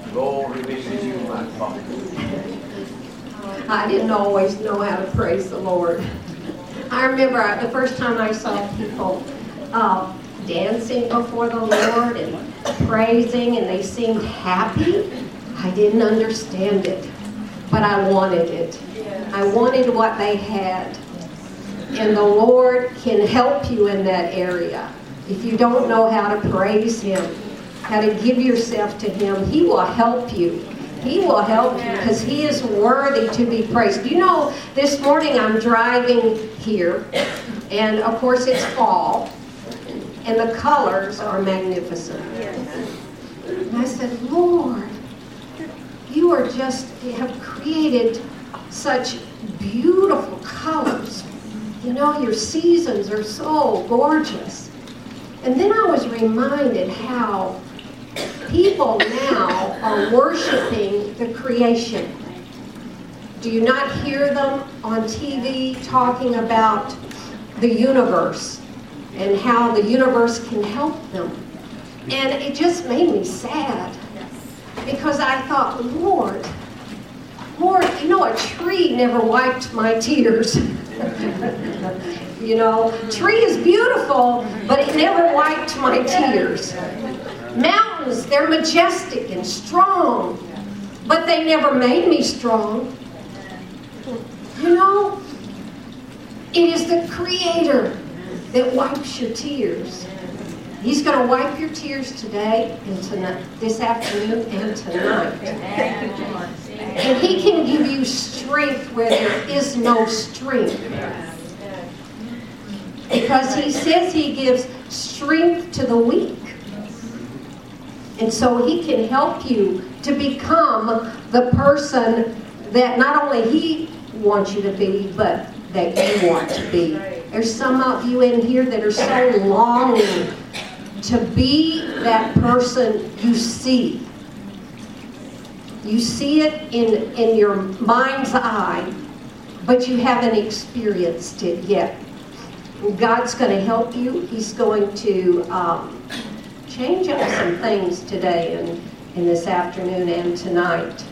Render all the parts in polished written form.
Glory be to you, my Father. I didn't always know how to praise the Lord. I remember the first time I saw people dancing before the Lord and praising, and they seemed happy. I didn't understand it, but I wanted it. I wanted what they had. And the Lord can help you in that area. If you don't know how to praise Him, how to give yourself to Him, He will help you. He will help you because He is worthy to be praised. You know, this morning I'm driving here, and of course it's fall, and the colors are magnificent. And I said, Lord, you have created such beautiful colors. You know, your seasons are so gorgeous. And then I was reminded how people now are worshiping the creation. Do you not hear them on TV talking about the universe and how the universe can help them? And it just made me sad because I thought, Lord, you know, a tree never wiped my tears. You know, tree is beautiful, but it never wiped my tears. Mountains, they're majestic and strong, but they never made me strong. You know, it is the Creator that wipes your tears. He's going to wipe your tears today and tonight, this afternoon and tonight. And He can give you strength where there is no strength. Because He says He gives strength to the weak. And so He can help you to become the person that not only He wants you to be, but that you want to be. There's some of you in here that are so longing to be that person you see. You see it in your mind's eye, but you haven't experienced it yet. God's going to help you. He's going to change up some things today and this afternoon and tonight.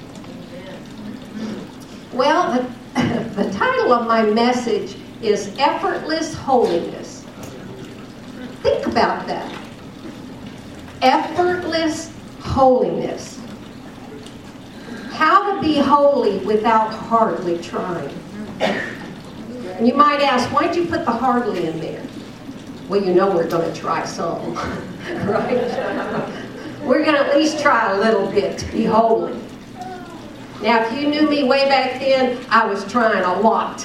Well, the title of my message is Effortless Holiness. Think about that. Effortless holiness. How to be holy without hardly trying. And you might ask, why'd you put the hardly in there? Well, you know we're going to try some, right? We're going to at least try a little bit to be holy. Now, if you knew me way back then, I was trying a lot.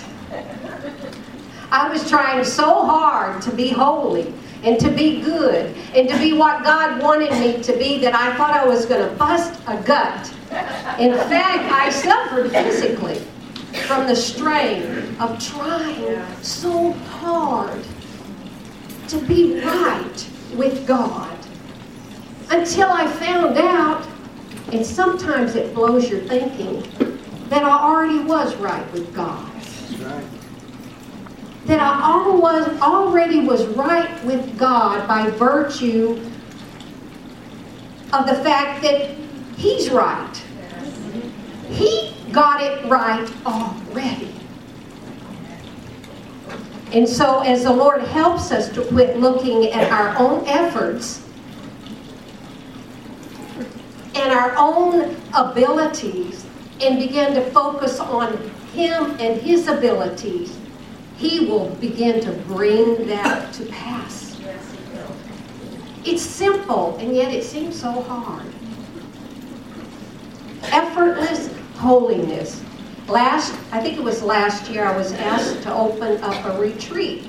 I was trying so hard to be holy and to be good and to be what God wanted me to be that I thought I was going to bust a gut. In fact, I suffered physically from the strain of trying so hard to be right with God until I found out, and sometimes it blows your thinking, that I already was right with God. That's right. That I already was right with God by virtue of the fact that He's right. He got it right already. And so as the Lord helps us to quit looking at our own efforts and our own abilities and begin to focus on Him and His abilities, He will begin to bring that to pass. It's simple, and yet it seems so hard. Effortless holiness. I think it was last year, I was asked to open up a retreat.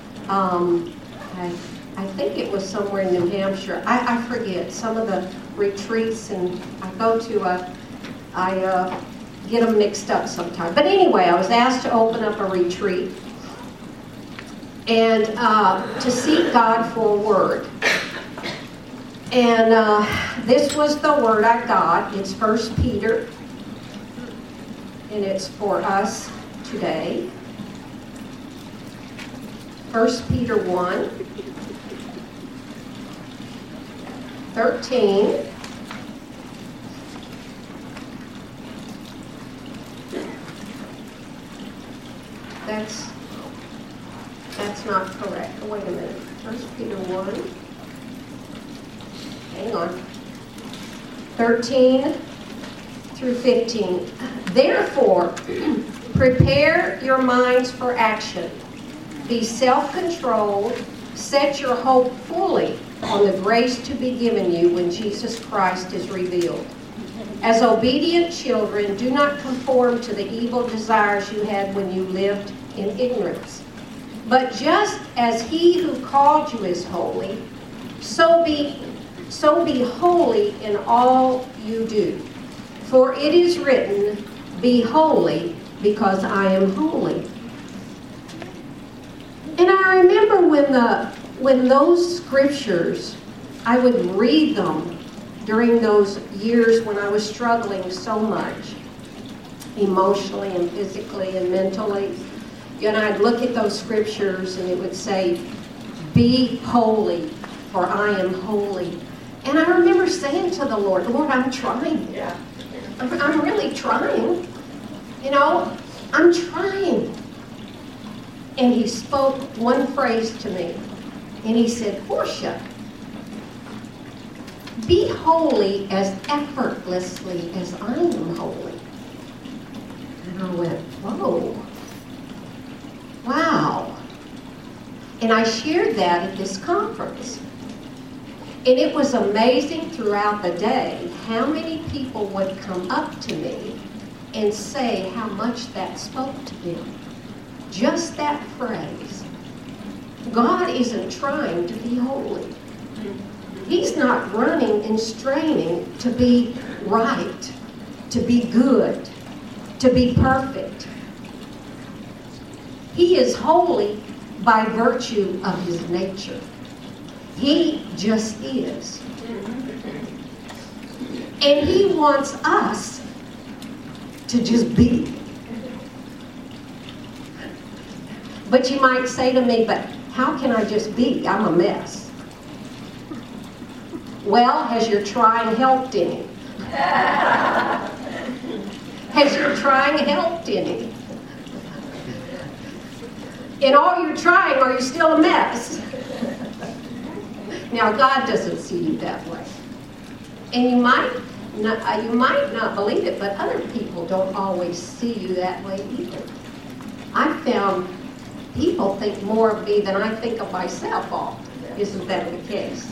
I think it was somewhere in New Hampshire. I forget some of the retreats, and I go to I get them mixed up sometimes. But anyway, I was asked to open up a retreat and to seek God for a word. And this was the word I got. It's 1 Peter, and it's for us today. 1 Peter 1, 13 That's not correct. Oh, wait a minute. 1 Peter 1. Hang on. 13 through 15. Therefore, prepare your minds for action. Be self-controlled. Set your hope fully on the grace to be given you when Jesus Christ is revealed. As obedient children, do not conform to the evil desires you had when you lived in ignorance. But just as he who called you is holy, so be holy in all you do. For it is written, be holy because I am holy. And I remember when those scriptures, I would read them during those years when I was struggling so much, emotionally and physically and mentally. And I'd look at those scriptures and it would say, be holy, for I am holy. And I remember saying to the Lord, Lord, I'm trying. Yeah. I'm really trying. You know, I'm trying. And he spoke one phrase to me. And he said, Portia, be holy as effortlessly as I am holy. And I went, whoa. Wow. And I shared that at this conference. And it was amazing throughout the day how many people would come up to me and say how much that spoke to them. Just that phrase. God isn't trying to be holy. He's not running and straining to be right, to be good, to be perfect. He is holy by virtue of his nature. He just is. And he wants us to just be. But you might say to me, but how can I just be? I'm a mess. Well, has your trying helped any? Has your trying helped any? In all your trying, are you still a mess? Now, God doesn't see you that way. And you might not believe it, but other people don't always see you that way either. I found people think more of me than I think of myself often. Isn't that the case?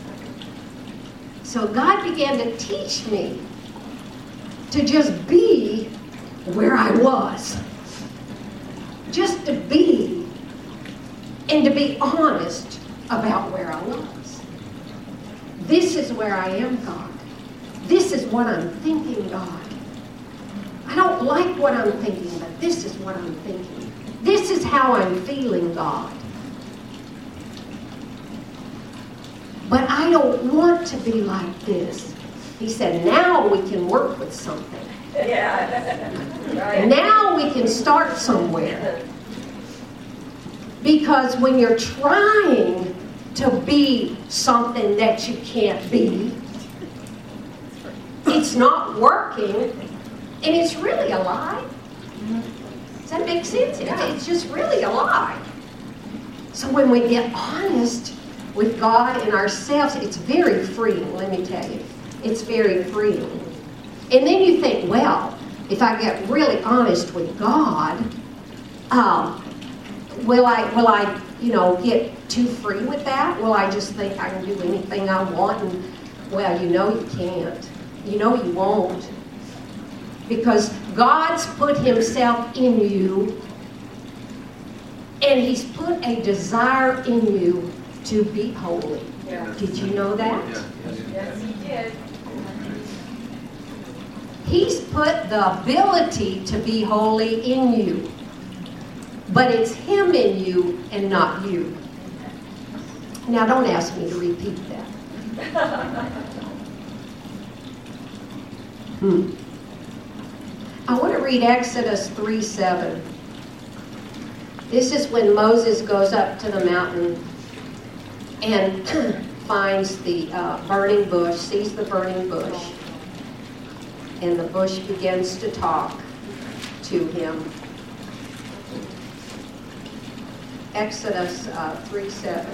So God began to teach me to just be where I was. Just to be, and to be honest about where I was. This is where I am, God. This is what I'm thinking, God. I don't like what I'm thinking, but this is what I'm thinking. This is how I'm feeling, God. But I don't want to be like this. He said, now we can work with something. Yeah. Now we can start somewhere. Because when you're trying to be something that you can't be, it's not working, and it's really a lie. Does that make sense? It's just really a lie. So when we get honest with God and ourselves, it's very freeing, let me tell you. It's very freeing. And then you think, well, if I get really honest with God, will I, get too free with that? Will I just think I can do anything I want? And, well, you can't. You won't. Because God's put himself in you, and he's put a desire in you to be holy. Yeah. Did you know that? Yeah. Yes, he did. He's put the ability to be holy in you. But it's him in you and not you. Now, don't ask me to repeat that. I want to read Exodus 3:7. This is when Moses goes up to the mountain and finds the burning bush, sees the burning bush, and the bush begins to talk to him. Exodus 3:7.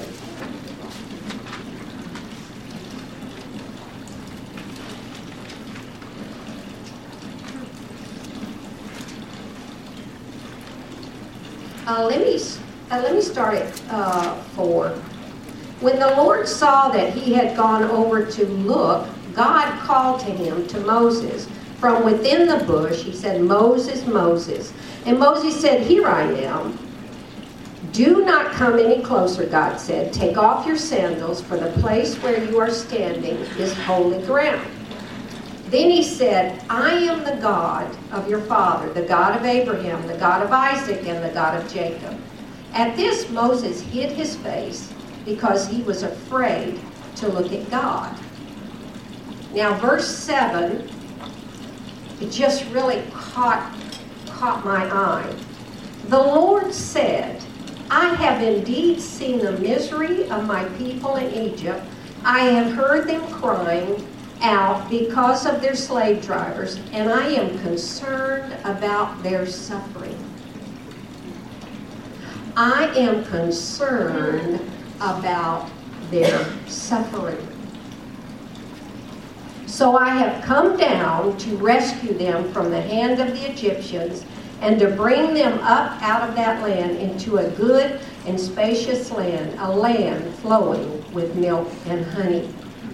Let me start at 4. When the Lord saw that he had gone over to look, God called to him, to Moses, from within the bush. He said, "Moses, Moses." And Moses said, "Here I am." "Do not come any closer," God said. "Take off your sandals, for the place where you are standing is holy ground." Then he said, "I am the God of your father, the God of Abraham, the God of Isaac, and the God of Jacob." At this, Moses hid his face because he was afraid to look at God. Now, verse 7, it just really caught my eye. The Lord said, "I have indeed seen the misery of my people in Egypt. I have heard them crying out because of their slave drivers, and I am concerned about their suffering." I am concerned about their suffering. "So I have come down to rescue them from the hand of the Egyptians and to bring them up out of that land into a good and spacious land, a land flowing with milk and honey."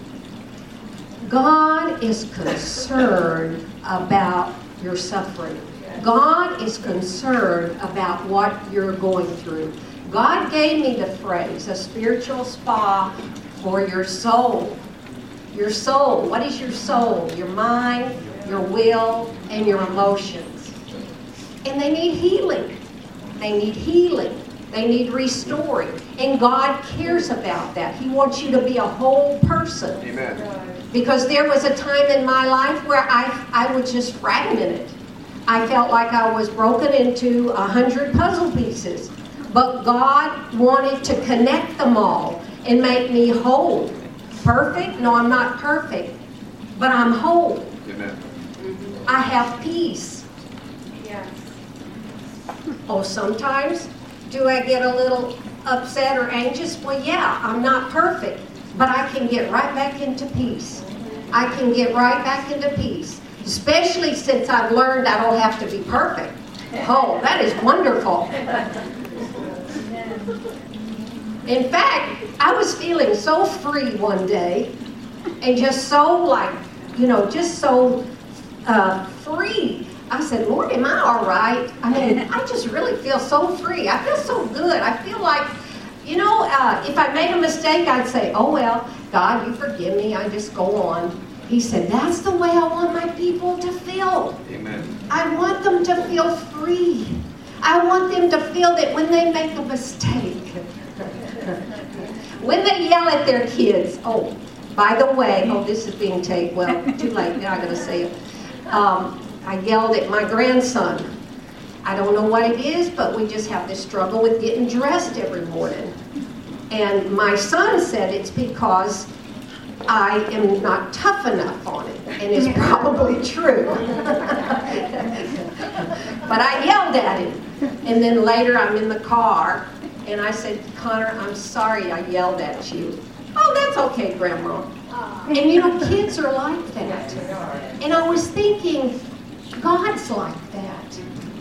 God is concerned about your suffering. God is concerned about what you're going through. God gave me the phrase, a spiritual spa for your soul. Your soul. What is your soul? Your mind, your will, and your emotions. And they need healing. They need healing. They need restoring. And God cares about that. He wants you to be a whole person. Amen. Because there was a time in my life where I was just fragmented. I felt like I was broken into 100 puzzle pieces. But God wanted to connect them all and make me whole. Perfect? No, I'm not perfect. But I'm whole. Amen. I have peace. Yes. Oh, sometimes do I get a little upset or anxious? Well, yeah, I'm not perfect. But I can get right back into peace. I can get right back into peace. Especially since I've learned I don't have to be perfect. Oh, that is wonderful. In fact, I was feeling so free one day and just so just so free. I said, "Lord, am I all right? I mean, I just really feel so free. I feel so good. I feel like, if I made a mistake, I'd say, 'Oh, well, God, you forgive me. I just go on.'" He said, "That's the way I want my people to feel. Amen. I want them to feel free. I want them to feel that when they make a mistake, when they yell at their kids, oh, by the way, this is being taped. Well, too late. Now I got to say it. I yelled at my grandson. I don't know what it is, but we just have this struggle with getting dressed every morning. And my son said it's because I am not tough enough on it, and it's probably true. But I yelled at him, and then later I'm in the car, and I said, "Connor, I'm sorry I yelled at you." "Oh, that's okay, Grandma." And kids are like that. And I was thinking, God's like that.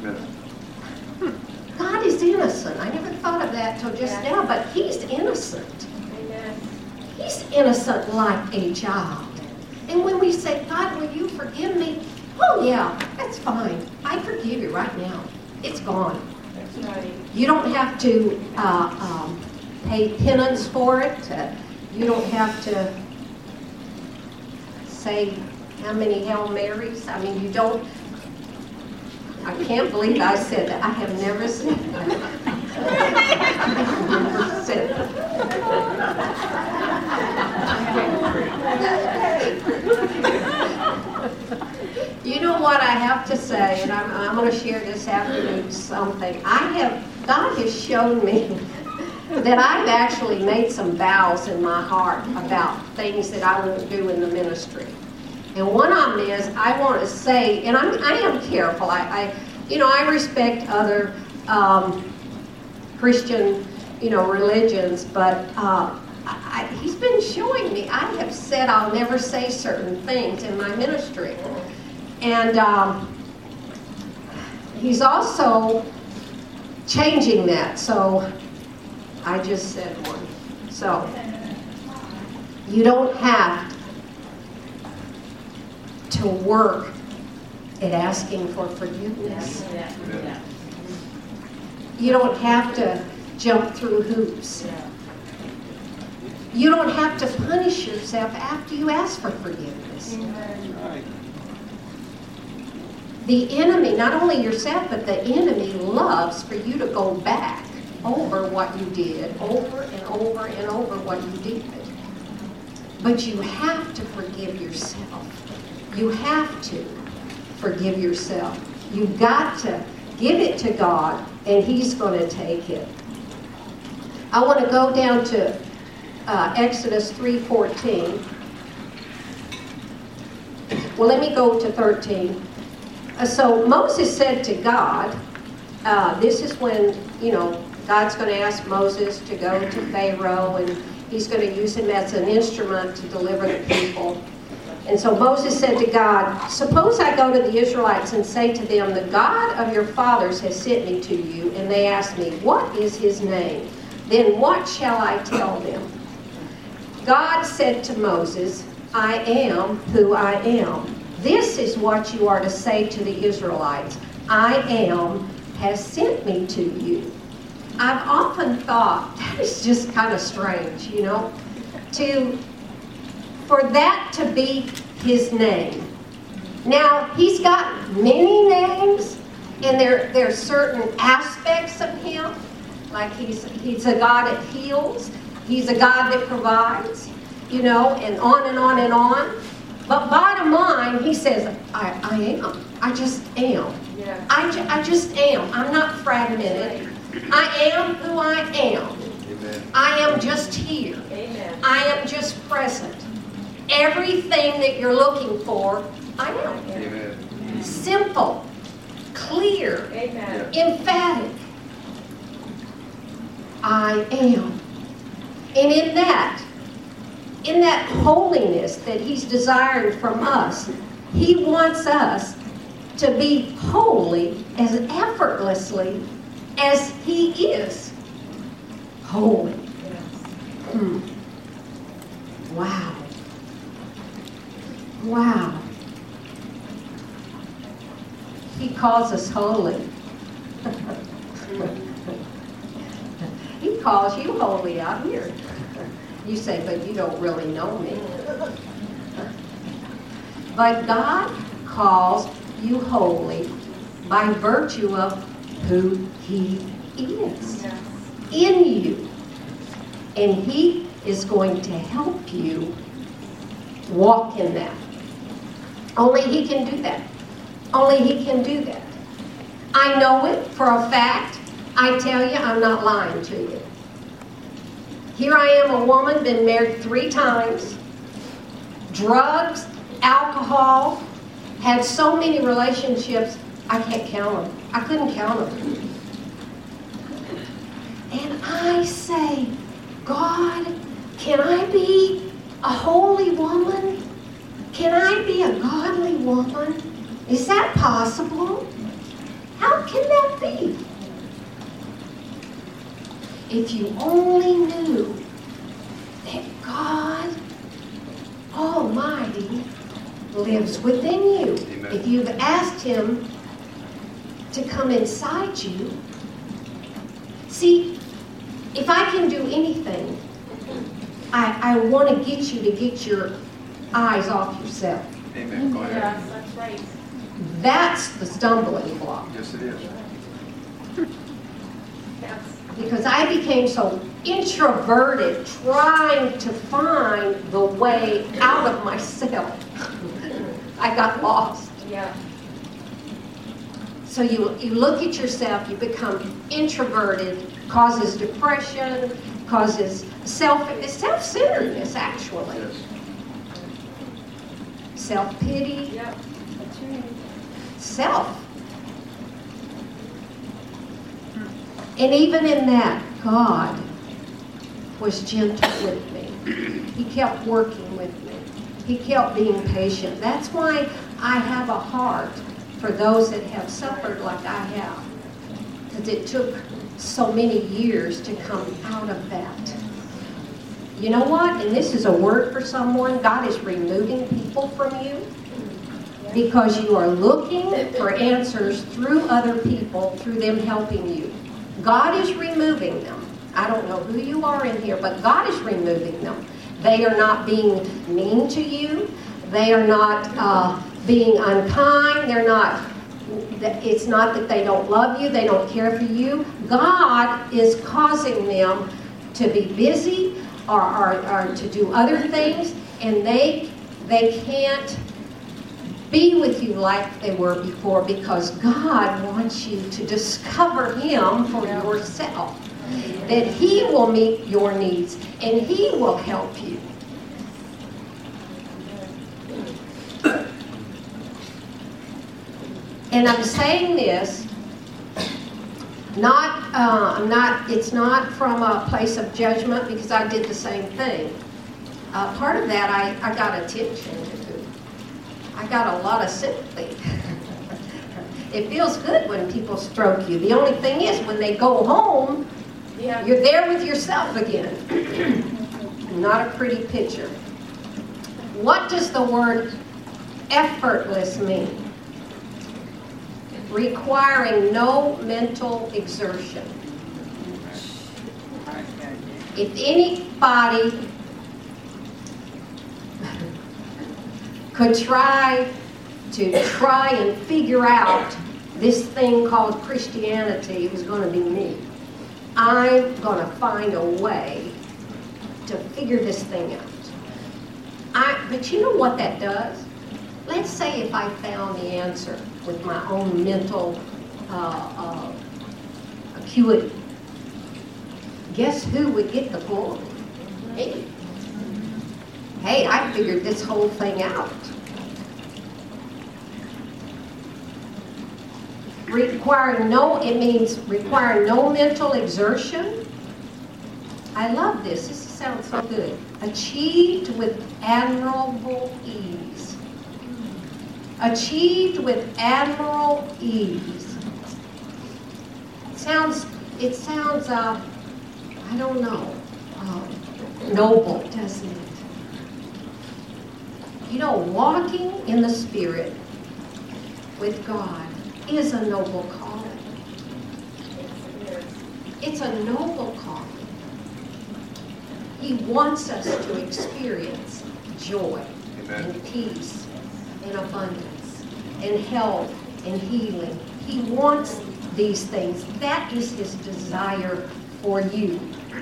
God is innocent. I never thought of that till just now, but He's innocent. He's innocent like a child. And when we say, "God, will you forgive me?" "Oh, yeah, that's fine. I forgive you right now. It's gone." That's right. You don't have to pay penance for it. You don't have to say how many Hail Marys. I mean, you don't. I can't believe I said that. I have never said that. I've never said that. You know what I have to say, and I'm going to share this afternoon something. God has shown me that I've actually made some vows in my heart about things that I won't do in the ministry. And one of them is I want to say, and I am careful. I respect other Christian religions, but he's been showing me. I have said I'll never say certain things in my ministry. And he's also changing that. So I just said one. So you don't have to work at asking for forgiveness. You don't have to jump through hoops. You don't have to punish yourself after you ask for forgiveness. The enemy, not only yourself, but the enemy loves for you to go back over what you did, over and over and over what you did. But you have to forgive yourself. You have to forgive yourself. You've got to give it to God, and He's going to take it. I want to go down to Exodus 3:14. Well, let me go to 13. So Moses said to God, this is when, God's going to ask Moses to go to Pharaoh, and he's going to use him as an instrument to deliver the people. And so Moses said to God, suppose I go to the Israelites and say to them, the God of your fathers has sent me to you, and they ask me, what is his name? Then what shall I tell them? God said to Moses, I am who I am. This is what you are to say to the Israelites. I am has sent me to you. I've often thought that is just kind of strange, for that to be his name. Now, he's got many names, and there are certain aspects of him, like he's a God that heals, he's a God that provides, and on and on and on. But bottom line, he says, I am. I just am. Yeah. I just am. I'm not fragmented. I am who I am. Amen. I am just here. Amen. I am just present. Everything that you're looking for, I am. Amen. Simple, clear, Amen. emphatic. I am. And in that holiness that he's desiring from us, he wants us to be holy as effortlessly as he is holy. Wow. Wow. He calls us holy. He calls you holy out here. You say, but you don't really know me. But God calls you holy by virtue of who he is in you. And he is going to help you walk in that. Only he can do that. Only he can do that. I know it for a fact. I tell you, I'm not lying to you. Here I am, a woman, been married 3 times, drugs, alcohol, had so many relationships, I can't count them. I couldn't count them. And I say, God, can I be a holy woman? Can I be a godly woman? Is that possible? How can that be? If you only knew that God Almighty lives within you. Amen. If you've asked him to come inside you. See, if I can do anything, I want to get you to get your eyes off yourself. Amen. Go ahead. Yes, that's right. That's the stumbling block. Yes, it is. Yes. Because I became so introverted, trying to find the way out of myself. I got lost. Yeah. So you look at yourself, you become introverted, causes depression, causes self-centeredness, actually. Yes. Self-pity, Yep. That's right. self. And even in that, God was gentle with me. He kept working with me. He kept being patient. That's why I have a heart for those that have suffered like I have. Because it took so many years to come out of that. You know what? And this is a word for someone. God is removing people from you because you are looking for answers through other people, through them helping you. God is removing them. I don't know who you are in here, but God is removing them. They are not being mean to you. They are not being unkind. They're not. It's not that they don't love you. They don't care for you. God is causing them to be busy or to do other things, and they can't be with you like they were before, because God wants you to discover Him for yourself. That He will meet your needs and He will help you. And I'm saying this, it's not from a place of judgment, because I did the same thing. Part of that I got attention to. I got a lot of sympathy. It feels good when people stroke you. The only thing is, when they go home, you're there with yourself again. Not a pretty picture. What does the word effortless mean? Requiring no mental exertion. If anybody could try and figure out this thing called Christianity, it was going to be me. I'm going to find a way to figure this thing out. But you know what that does? Let's say if I found the answer with my own mental acuity. Guess who would get the glory? Me. Hey, I figured this whole thing out. It means requiring no mental exertion. I love this. This sounds so good. Achieved with admirable ease. Achieved with admirable ease. It sounds, I don't know, noble, doesn't it? You know, walking in the Spirit with God is a noble calling. It's a noble calling. He wants us to experience joy, Amen. and peace and abundance and health and healing. He wants these things. That is His desire for you.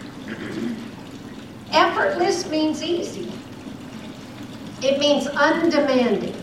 Effortless means easy. It means undemanding.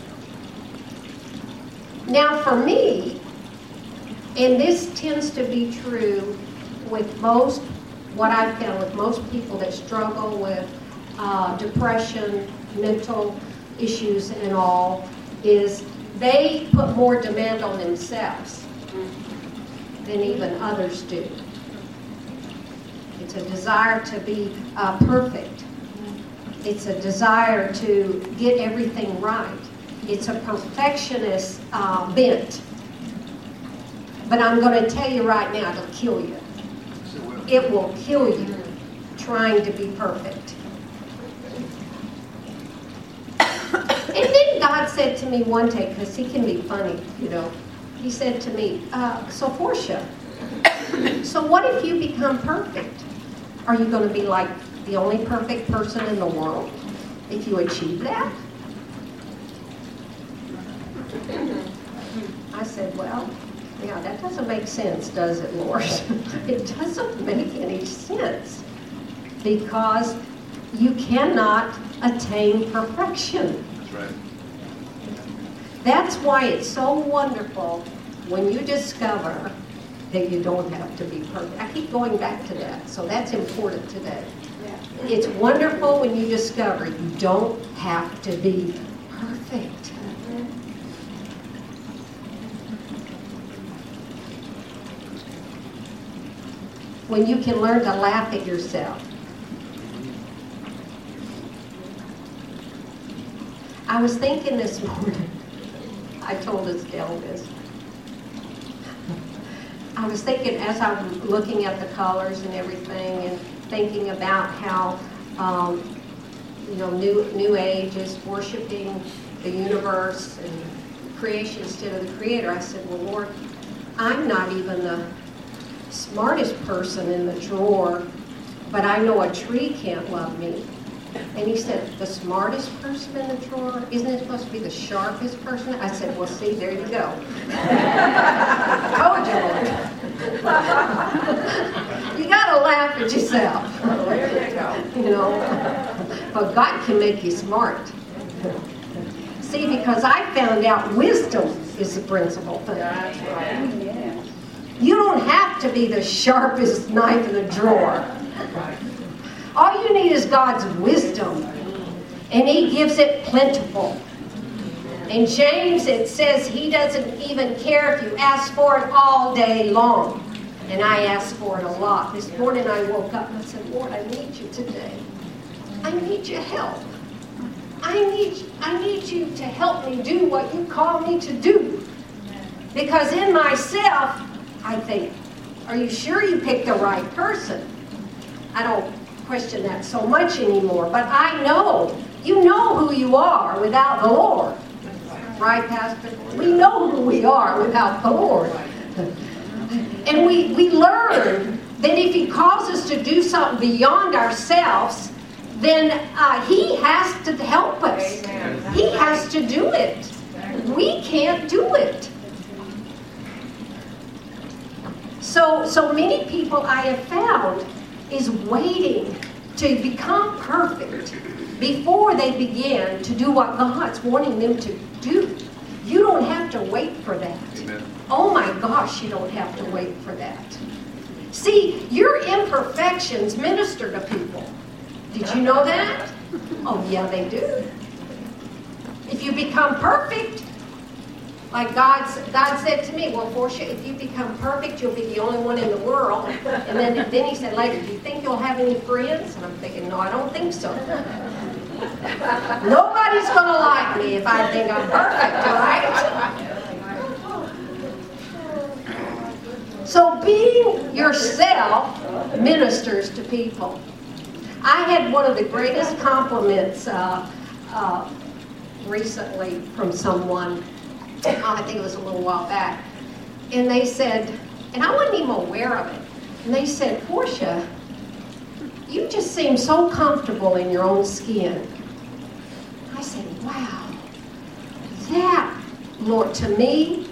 Now for me, and this tends to be true with what I've found with most people that struggle with depression, mental issues and all, is they put more demand on themselves than even others do. It's a desire to be perfect. It's a desire to get everything right. It's a perfectionist bent. But I'm going to tell you right now, it'll kill you. It will kill you trying to be perfect. And then God said to me one day, because He can be funny, you know, He said to me, so Portia, so what if you become perfect? Are you going to be like the only perfect person in the world if you achieve that? I said, well, yeah, that doesn't make sense, does it, Lord? It doesn't make any sense, because you cannot attain perfection. That's right. That's why it's so wonderful when you discover that you don't have to be perfect. I keep going back to that, so that's important today. It's wonderful when you discover you don't have to be perfect. When you can learn to laugh at yourself. I was thinking this morning, I told Estelle this. I was thinking as I'm looking at the colors and everything and thinking about how, New Age is worshiping the universe and creation instead of the Creator. I said, well, Lord, I'm not even the smartest person in the drawer, but I know a tree can't love me. And he said, the smartest person in the drawer? Isn't it supposed to be the sharpest person? I said, well, see, there you go. Told you, Lord. You got to laugh at yourself. There you go. You know, but God can make you smart. See, because I found out wisdom is the principal thing. That's right. You don't have to be the sharpest knife in the drawer. All you need is God's wisdom, and He gives it plentiful. In James, it says He doesn't even care if you ask for it all day long. And I asked for it a lot. This morning I woke up and I said, Lord, I need you today. I need your help. I need you to help me do what you call me to do. Because in myself, I think, are you sure you picked the right person? I don't question that so much anymore, but I know, you know who you are without the Lord. Right, Pastor? We know who we are without the Lord. And we learn that if He calls us to do something beyond ourselves, then He has to help us. He has to do it. We can't do it. So many people I have found is waiting to become perfect before they begin to do what God's wanting them to do. You don't have to wait for that. Amen. Oh my gosh, you don't have to wait for that. See, your imperfections minister to people. Did you know that? Oh yeah, they do. If you become perfect, like God said to me, well, Portia, if you become perfect, you'll be the only one in the world. And then He said later, do you think you'll have any friends? And I'm thinking, no, I don't think so. Nobody's going to like me if I think I'm perfect, right? So being yourself ministers to people. I had one of the greatest compliments recently from someone. I think it was a little while back. And they said, and I wasn't even aware of it, and they said, Portia, you just seem so comfortable in your own skin. I said, wow, that, Lord, to me,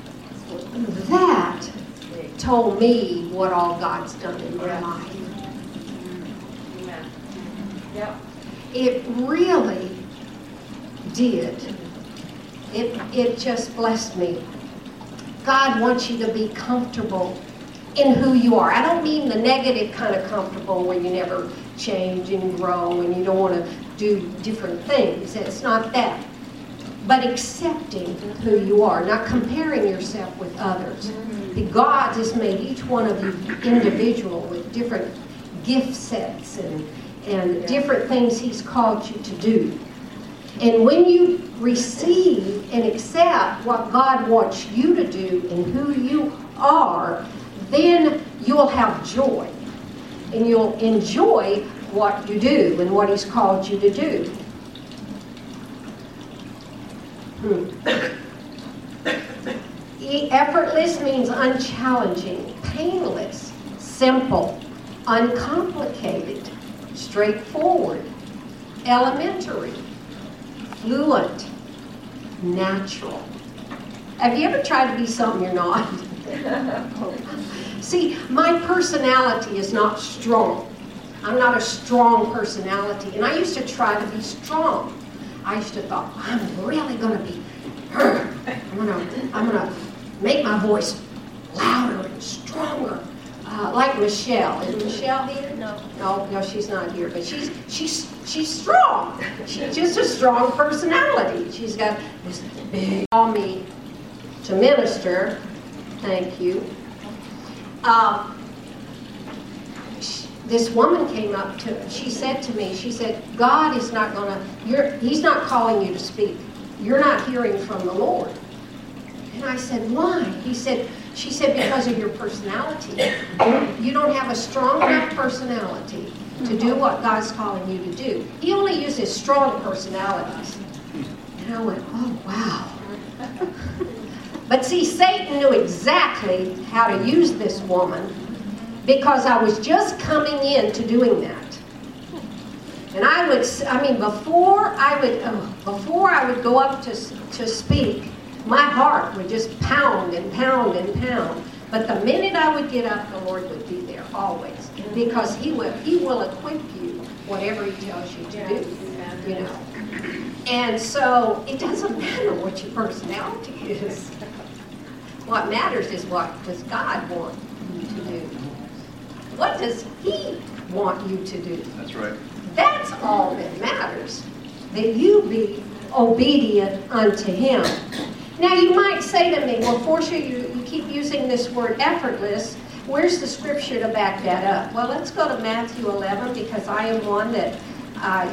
that told me what all God's done in my life. Amen. Yep. It really did. It just blessed me. God wants you to be comfortable in who you are. I don't mean the negative kind of comfortable where you never change and grow and you don't want to do different things. It's not that. But accepting who you are, not comparing yourself with others. God has made each one of you individual with different gift sets and different things He's called you to do. And when you receive and accept what God wants you to do and who you are, then you'll have joy. And you'll enjoy what you do and what He's called you to do. Effortless means unchallenging, painless, simple, uncomplicated, straightforward, elementary, fluent, natural. Have you ever tried to be something you're not? See, my personality is not strong. I'm not a strong personality. And I used to try to be strong. I used to thought, I'm really going to be, I'm going to make my voice louder and stronger. Like Michelle. Is Michelle here? No, she's not here. But she's strong. She's just a strong personality. She's got this big. Call me to minister. Thank you. this woman came up to, she said to me, she said, God is not going to, He's not calling you to speak. You're not hearing from the Lord. And I said, why? She said, because of your personality. You don't have a strong enough personality to do what God's calling you to do. He only uses strong personalities. And I went, oh, wow. But see, Satan knew exactly how to use this woman because I was just coming into doing that. And before I would go up to speak, my heart would just pound and pound and pound. But the minute I would get up, the Lord would be there always, because He will equip you whatever He tells you to do. You know. And so it doesn't matter what your personality is. What matters is what does God want you to do. What does He want you to do? That's right. That's all that matters. That you be obedient unto Him. Now you might say to me, well, Portia, you keep using this word effortless. Where's the scripture to back that up? Well, let's go to Matthew 11, because I am one that, I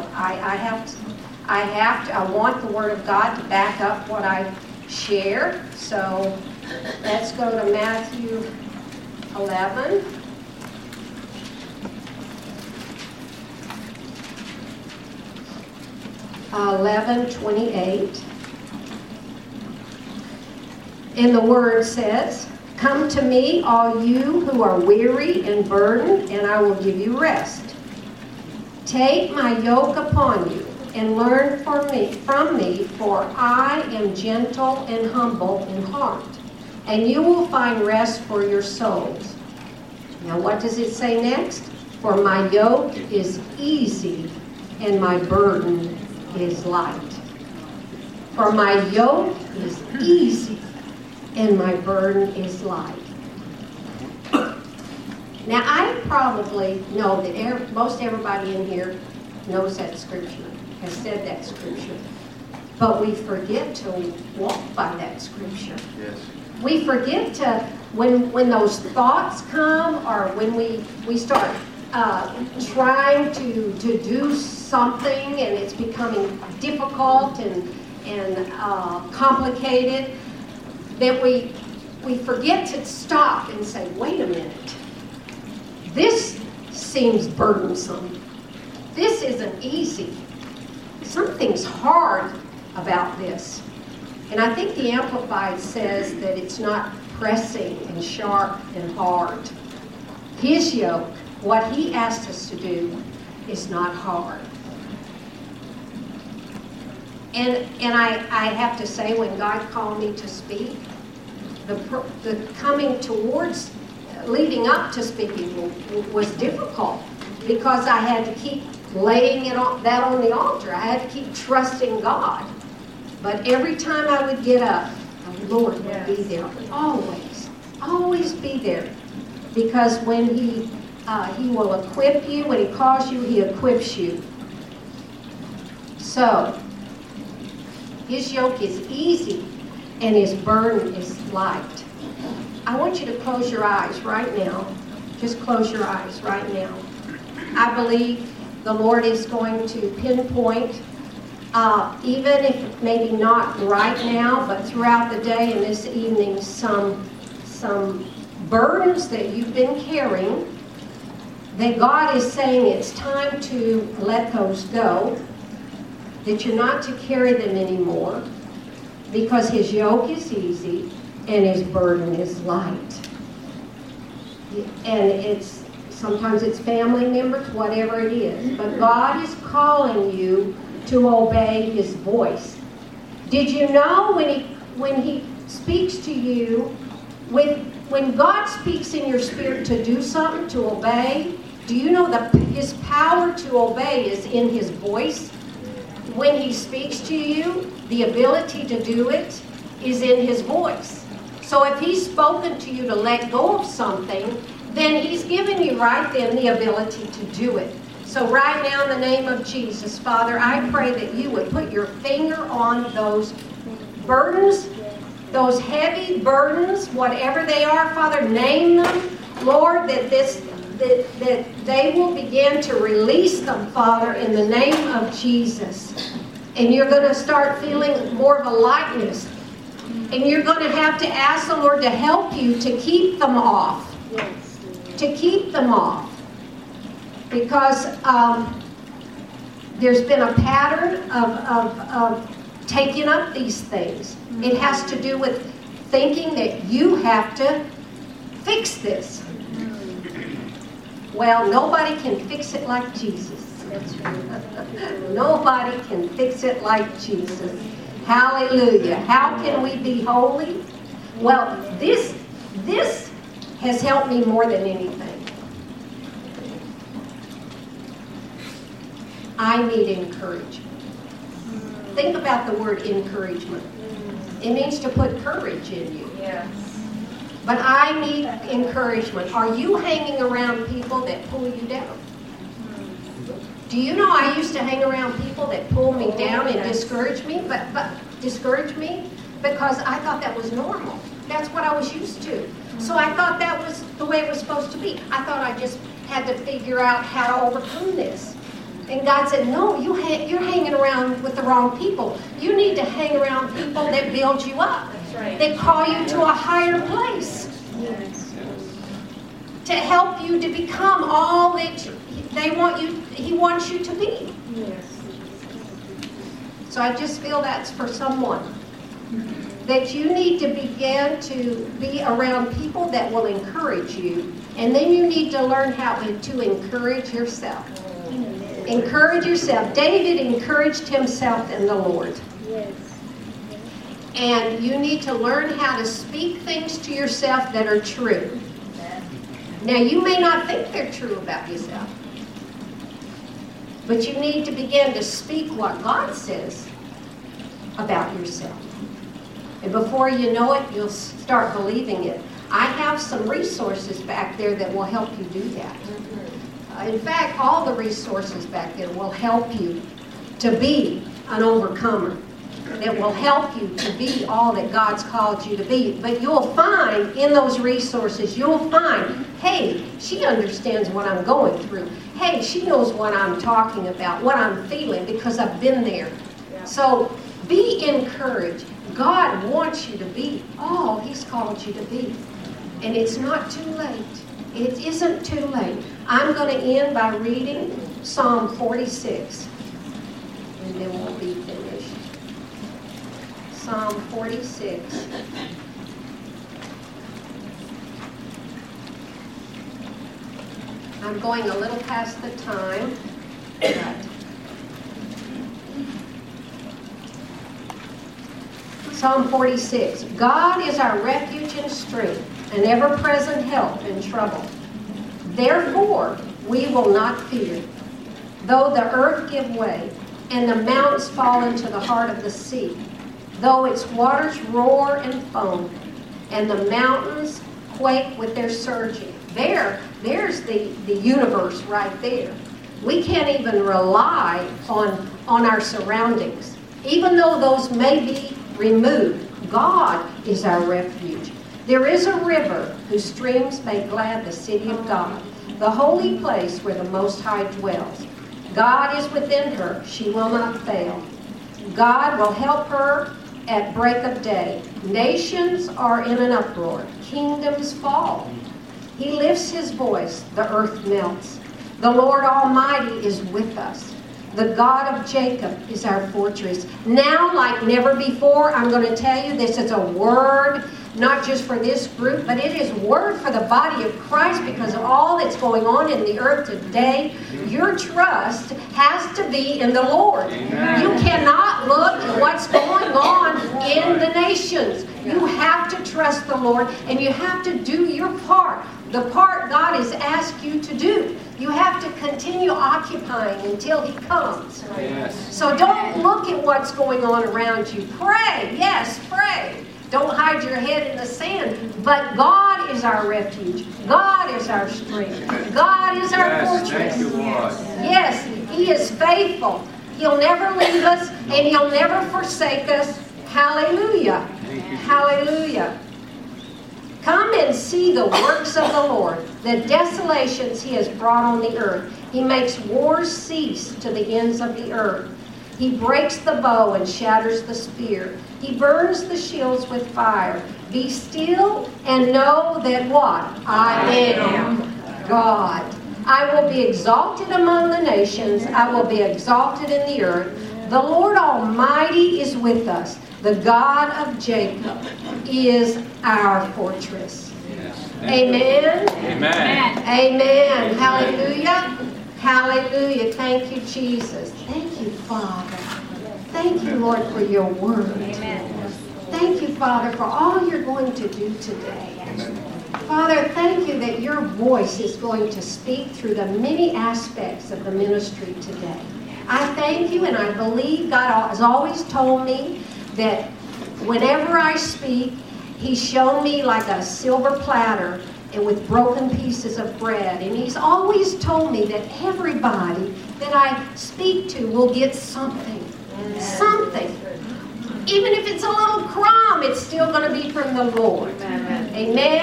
want the Word of God to back up what I share. So let's go to Matthew 11. (11:28). And the Word says, "Come to me, all you who are weary and burdened, and I will give you rest. Take my yoke upon you and learn from me, for I am gentle and humble in heart, and you will find rest for your souls." Now what does it say next? "For my yoke is easy and my burden is light." For my yoke is easy and my burden is light. Now I probably know that most everybody in here knows that scripture, has said that scripture. But we forget to walk by that scripture. Yes. We forget to, when those thoughts come, or when we start trying to do something and it's becoming difficult and complicated, that we forget to stop and say, wait a minute, this seems burdensome. This isn't easy. Something's hard about this. And I think the Amplified says that it's not pressing and sharp and hard. His yoke, what He asked us to do, is not hard. And I have to say, when God called me to speak, the coming towards, leading up to speaking was difficult, because I had to keep laying that on the altar. I had to keep trusting God. But every time I would get up, the Lord would be there. Always be there. Because when He will equip you, when He calls you, He equips you. So, His yoke is easy and His burden is light. I want you to close your eyes right now. Just close your eyes right now. I believe the Lord is going to pinpoint, even if maybe not right now, but throughout the day and this evening, some burdens that you've been carrying, that God is saying it's time to let those go, that you're not to carry them anymore, because His yoke is easy and His burden is light. And sometimes it's family members, whatever it is. But God is calling you to obey His voice. Did you know when He speaks to you, when God speaks in your spirit to do something, to obey, do you know that His power to obey is in His voice? When He speaks to you, the ability to do it is in His voice. So if He's spoken to you to let go of something, then He's given you right then the ability to do it. So right now, in the name of Jesus, Father, I pray that you would put your finger on those burdens, those heavy burdens, whatever they are, Father, name them. Lord, that that they will begin to release them, Father, in the name of Jesus. And you're going to start feeling more of a lightness. And you're going to have to ask the Lord to help you to keep them off. To keep them off. Because there's been a pattern of taking up these things. It has to do with thinking that you have to fix this. Well, nobody can fix it like Jesus. Nobody can fix it like Jesus. Hallelujah. How can we be holy? Well, this has helped me more than anything. I need encouragement. Think about the word encouragement. It means to put courage in you. Yes. But I need encouragement. Are you hanging around people that pull you down? Do you know I used to hang around people that pull me down and discourage me? But discourage me because I thought that was normal. That's what I was used to. So I thought that was the way it was supposed to be. I thought I just had to figure out how to overcome this. And God said, no, you're hanging around with the wrong people. You need to hang around people that build you up. That's right. They call you to a higher place. Yes. To help you to become all that He wants you to be. Yes. So I just feel that's for someone. That you need to begin to be around people that will encourage you. And then you need to learn how to encourage yourself. Encourage yourself. David encouraged himself in the Lord. Yes. And you need to learn how to speak things to yourself that are true. Now, you may not think they're true about yourself. But you need to begin to speak what God says about yourself. And before you know it, you'll start believing it. I have some resources back there that will help you do that. In fact, all the resources back there will help you to be an overcomer. It will help you to be all that God's called you to be. But you'll find in those resources, you'll find, hey, she understands what I'm going through. Hey, she knows what I'm talking about, what I'm feeling, because I've been there. Yeah. So be encouraged. God wants you to be all He's called you to be. And it's not too late. It isn't too late. I'm going to end by reading Psalm 46. And then we'll be finished. Psalm 46. I'm going a little past the time. Psalm 46. God is our refuge and strength, an ever-present help in trouble. Therefore, we will not fear, though the earth give way, and the mountains fall into the heart of the sea, though its waters roar and foam, and the mountains quake with their surging. There's the universe right there. We can't even rely on our surroundings. Even though those may be removed, God is our refuge. There is a river whose streams make glad the city of God, the holy place where the Most High dwells. God is within her, she will not fail. God will help her at break of day. Nations are in an uproar, kingdoms fall. He lifts his voice, the earth melts. The Lord Almighty is with us. The God of Jacob is our fortress. Now, like never before, I'm going to tell you this is a word, not just for this group, but it is a word for the body of Christ because of all that's going on in the earth today. Your trust has to be in the Lord. Amen. You cannot look at what's going on in the nations. You have to trust the Lord, and you have to do your part, the part God has asked you to do. You have to continue occupying until He comes. Yes. So don't look at what's going on around you. Pray. Yes, pray. Don't hide your head in the sand. But God is our refuge. God is our strength. God is our fortress. Thank you, Lord. Yes, He is faithful. He'll never leave us and He'll never forsake us. Hallelujah. Hallelujah. Come and see the works of the Lord, the desolations he has brought on the earth. He makes wars cease to the ends of the earth. He breaks the bow and shatters the spear. He burns the shields with fire. Be still and know that what? I am God. I will be exalted among the nations. I will be exalted in the earth. The Lord Almighty is with us. The God of Jacob is our fortress. Amen. Amen. Amen. Hallelujah. Hallelujah. Thank you, Jesus. Thank you, Father. Thank you, Lord, for your word. Thank you, Father, for all you're going to do today. Father, thank you that your voice is going to speak through the many aspects of the ministry today. I thank you, and I believe God has always told me that whenever I speak, he's shown me like a silver platter and with broken pieces of bread. And he's always told me that everybody that I speak to will get something. Something. Even if it's a little crumb, it's still going to be from the Lord. Amen.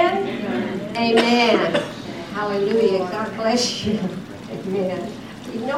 Amen. Amen. Hallelujah. God bless you. Amen. You know,